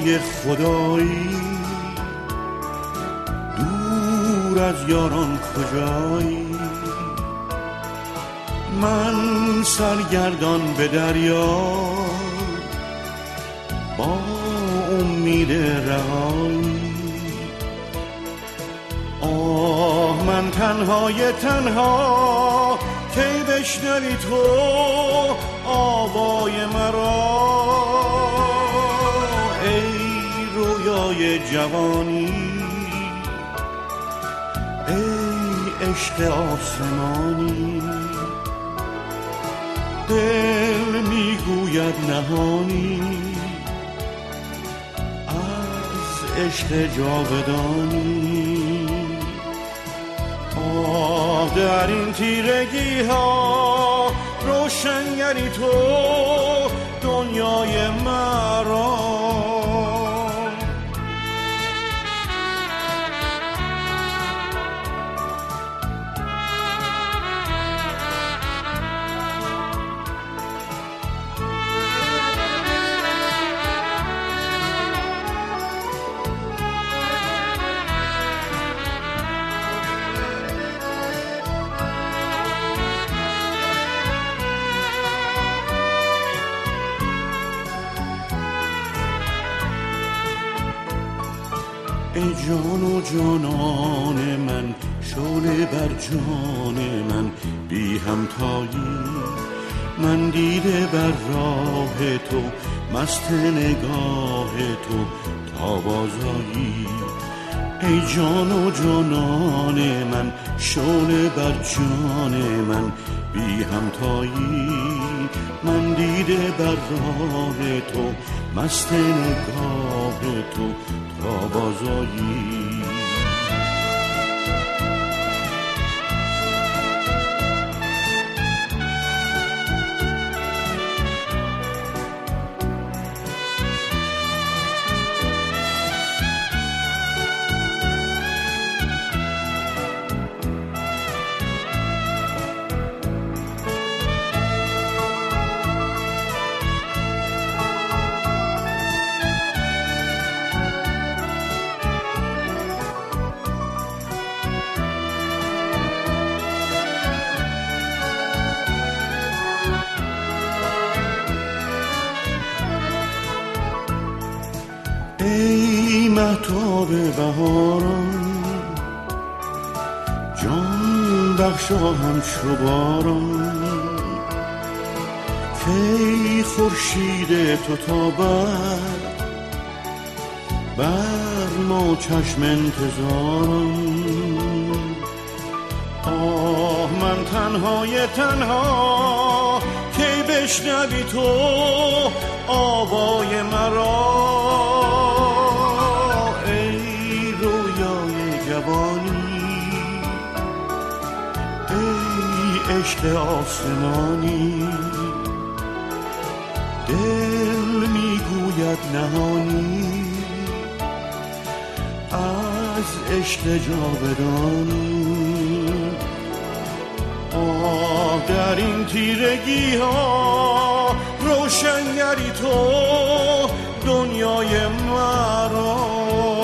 دنیای خدایی، دور از یاران کجایی؟ من سرگردان به دریا با امید رهایی. آه من تنهای تنها کی بشنوی تو آوای مرا؟ ای رویای جوانی، ای عشق آسمانی، دل میگوید نهانی از عشق جاودانی. آه در این تیرگی ها روشنگری تو دنیای مرا. ای جان و جانان من، شعله بر جان من بی همتایی. من دیده بر راه تو، مست نگاه تو تا بازایی. ای جان و جانان من، شعله بر جان من بی همتایی. من دیده بر راه تو، مست نگاه تو تا بازایی. ای مهتاب بهاران، جان بخشا همچو باران. کی خورشید تو تابد بر ما چشم انتظاران. آه من تنهای تنها کی بشنوی تو آوای مرا؟ ای رویای جوانی، ای عشق آسمانی، دل میگوید نهانی از عشق جاودانی. آه در این تیرگی ها روشنگری تو دنیای مرا.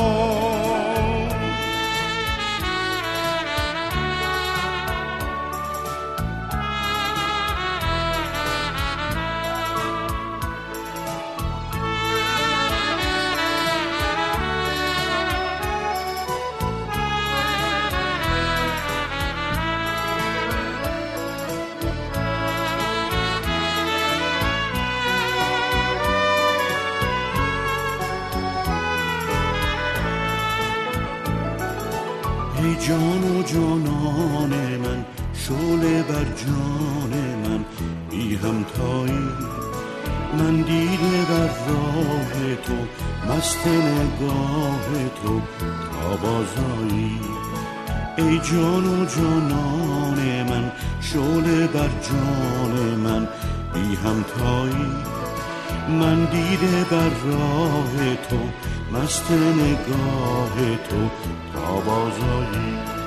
ای جان و جانان من، شعله بر جان من بی همتایی. من دیده بر راه تو، مست نگاه تو تا بازایی. ای جان و جانان من، شعله بر جان من بی همتایی. من دیده بر راه تو، مست نگاه تو تا بازایی.